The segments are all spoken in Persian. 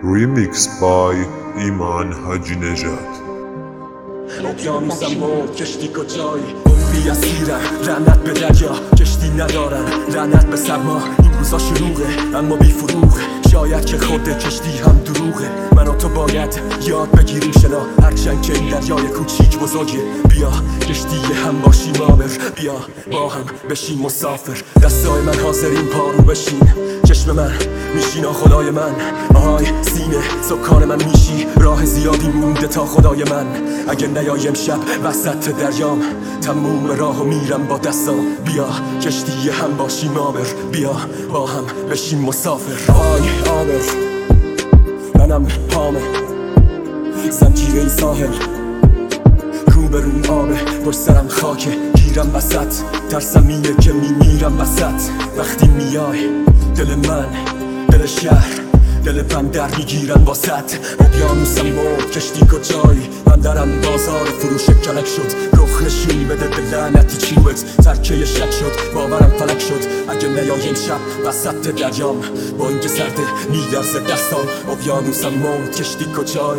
Remix by ایمان حاجی نژاد. اقیانوسم مرد کشتی کجایی؟ عمری اسیرم لعنت به دریا، کشتی ندارم لعنت به سرما. این روزا شلوغه اما بی فروغه، شاید که خود کشتی هم دروغه. من و تو باید یاد بگیریم شنا، هرچند که این دریای کوچیک بزرگه. بیا کشتی هم باشیم آبر، بیا با هم بشیم مسافر. دستای من حاضرین پارو بشین، چشم من میشینا خدای من. آهای سینه سکان من میشی، راه زیادی مونده تا خدای من. اگه نیایم شب وسط دریام، تموم راهو میرم با دستام. بیا کشتی هم باشیم آبر، بیا با هم بشیم مسافر. آی آبر منم پامه، زنجیره ای ساحل، روبرون آبه، پشت سرم خاکه، گیرم وسط، ترسم اینه که میمیرم وسط. وقتی میای دل من، دل شهر، دل بندر میگیرن واسط. اقیانوسم مرد کشتی کجایی؟ من درم بازار فروش کلک شد، رخ نشون بده به لعنتی چوبت. ترکه شک شد باورم فلک شد، اگه نیایم شب وسط دریام. با اینکه سرده میلرزه دستام. اقیانوسم مرد کشتی کجایی؟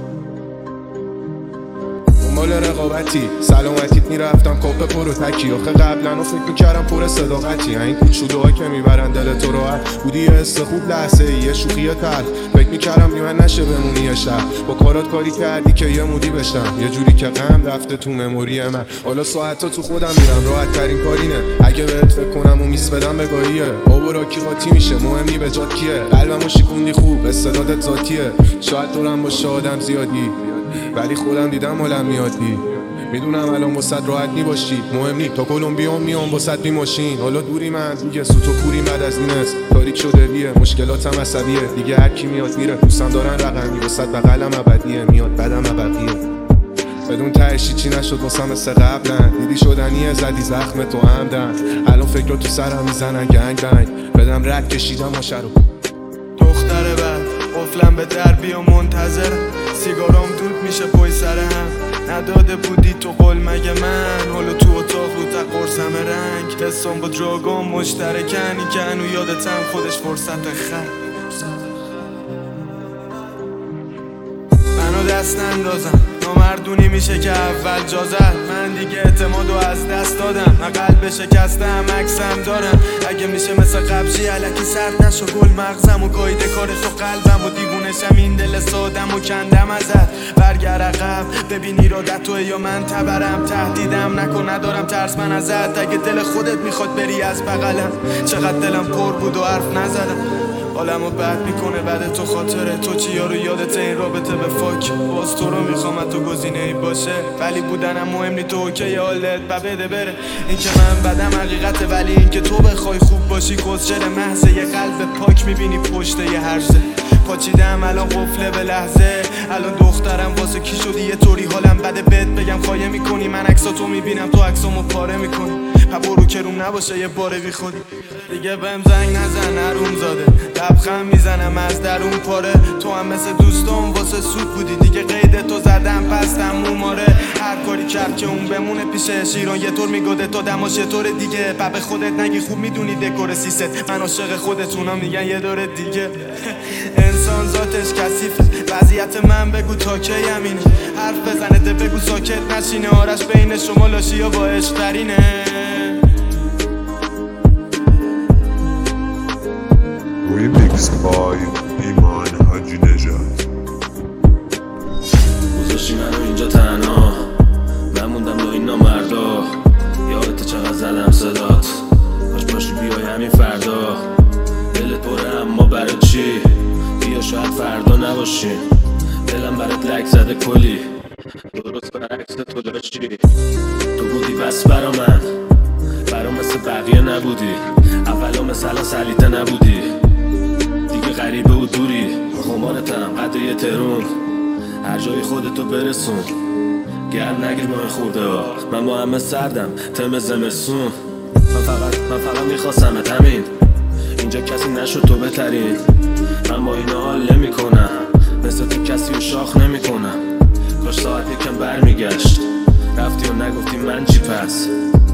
مال رقابتی سلامتیت میرفتم کاپ پرو تکی. آخه قبلا و فکر میکردم پر صداقتی، این کوچولوها که میبرن دل تو راحت. بودی یه حس خوب لحظه ای، یه شوخی تلخ. فکر میکردم میون نشه بمونی یه شهر، با کارات کاری کردی که یه مودی بشم. یه جوری که غم رفته تو مموری من، حالا ساعتا تو خودم میرم. راحت ترین کارینه اگه بهت فکر کنم و میس بدم به گاهیه. آب و راکی قاطی میشه، مهمی به جات کیه. قلبمو شکوندی خوب، استعدادت ذاتیه. شاید دورم باشه آدم زیادی، ولی خودم دیدم حالم میادی. میدونم الان واسد راحت نی باشی، مهم نی تا کلمبیا میام واسد بی ماشین. حالا دوری من دیگه سوت و کوریم، بعد از این است تاریک شده دیه. مشکلاتم عصبیه دیگه، هر کی میاد میره. دوستم دارن رقمی واسد بغلم ابدیه، میاد بعدم بقیه. بدون تهشی چی نشد واسم مثل قبلا، دیدی شدنیه زدی زخم تو عمدن. الان فکر تو سرم میزنن گنگ دنگ، بدم رد کشیدم ماشه رو. دختر بعد قفلم به در بیا منتظر، سیگارام دود میشه پای سر هم. نداده بودی تو قول مگه من، حالا تو اتاق رو تا قرصم رنگ. حسام با دراگام مشترکن، این که هنو یادتم خودش فرصت خر. منو دست نندازم، نامردونی میشه که اول جا زد. من دیگه اعتمادو از دست دادم، من قلب شکستم عکسم دارم. اگه میشه مثل قبشی علکی سرد نشو گل مغزم و گایده کار تو قلبم و دیوونشم. این دل سادم و کندم ازت، برگر عقب ببین ایرادت توه یا من تبرم. تهدیدم نکن ندارم ترس من ازت، اگه دل خودت میخواد بری از بغلم. چقدر دلم پر بود و حرف نزدم، حالمو بد میکنه بعد تو خاطره تو. چیا رو یادت این رابطه به فاک؟ باز تو رو میخوام تو گزینه ای باشه، ولی بودنم مهم نی. تو اوکی حالت بده بره، این که من بدم حقیقته، ولی این که تو بخوای خوب باشی کسچر محضه. یه قلب پاک میبینی پشت یه هرزه، پاچیدم الان قفله به لحظه. الان دخترم واسه کی شدی یه طوری حالم بده بهت بگم خایه میکنی. من عکساتو میبینم تو عکسامو پاره میکنی، برو که روم نباشه یه باره بی خودی. دیگه بهم زنگ نزن حروم زاده، لبخند میزنم از درون پاره. تو هم مثل دوستام واسه سود بودی، دیگه قید تو زدم پس تموم. آره هر کاری کرد که اون بمونه پیش شیران، یه طور میگاده تا دماش یه طور دیگه. به خودت نگی خوب میدونی دکور سیست، من عاشق خودتونم میگن یه دور دیگه. انسان ذاتش کثیفه، وضعیت من بگو تا کی همینه. حرف بزنه ده بگو ساکت نشینه، آرش بین شما لاشی یا با عشق‌ترینه. Remix by ایمان حاجی نژاد. گذاشتی منو اینجا تنها، من موندم با این نامردا. یادت چقدر زدم صدات، باش باشی بیای همین فردا. دلت پره اما برای چی؟ بیا شاید فردا نباشی. دلم برات لک زده کلی، درست برعکس تو داشتی. تو بودی بس برا من، برام مثل بقیه نبودی. اولا مثلا سلیته نبودی، دیگه غریبه و دوری. خمارتم قد یه ترون، هر جای خودتو برسون. گرد نگیر با این خورده ها، من با همه سردم تم زمستون. من فقط میخواستمت همین، اینجا کسی نشد تو بهترین. من با این حال نمی کنم، مثل تو کسی رو شاخ نمی کنم. کاش ساعت یکم برمیگشت، رفتی و نگفتی من چی پس.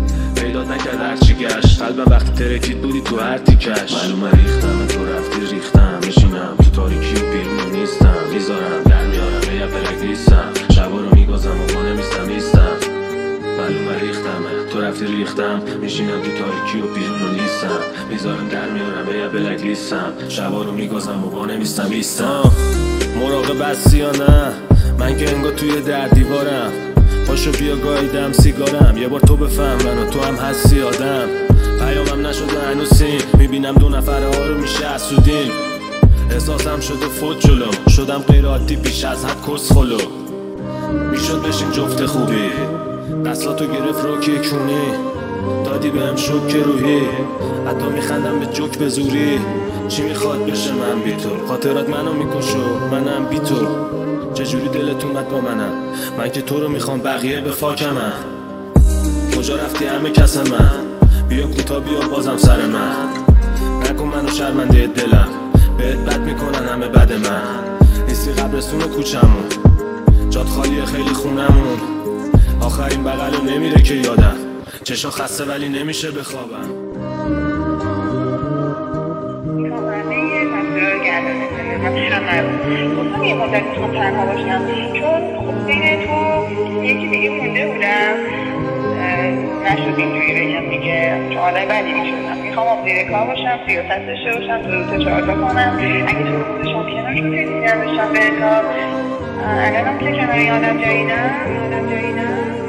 پیدات نکرد هرچی گشت قلبم وقتی ترکید بودی تو هر تیکش معلومه ریختم تو رفتی ریختم میشینم تو تاریکی و بیرون نیستم میذارم در میارم یه بلک نیستم شبا رو میگذم و ما نمیستم معلومه ریختمه تو رفتی ریختم میشینم تو تاریکی و بیرون نیستم میذارم در میارم یه بلک نیستم شبا رو میگذم و با نمیستم مراقب هستی یا نه من که انگار توی در دیوارم پاشو بیا گاییدم سیگارم یه بار تو بفهم منو تو هم هستی آدم پیامم نشده هنوز سین میبینم دو نفره ها رو میشه حسودین احساسم شده فوت جلو شدم غیر عادی بیش از حد کس خلو میشد بشیم جفت خوبی دستاتو گرفت رو که کونی دادی بهم شوک روحی حتی میخندم به جوک به زوری چی میخواد بشه من بی تو خاطرات منو میکشو منم بی تو چجوری دلت اومد با من که تو رو میخوام بقیه به فاکمن کجا رفتی همه کس من بیا کوتا بیا بازم سر من نکن منو شرمنده دلم بهت بد میکنن همه بد من نیستی قبرستون کوچمون جاد خالیه خیلی خونمون آخرین بغلو نمیره که یادم چشا خسته ولی نمیشه بخوابم گفتم یه مدت میخوام تنها باشم چون خب بین تو یکی دیگه مونده بودم نشد اینجوری بگم دیگه چون آدم بدی میشدم میخوام آبزیر کار باشم 33 داشته باشم تو روز 4 تا کنم اگه تو روزشم کنار شد که دیدم بشم به کار الانم که کنار یادم جاییدم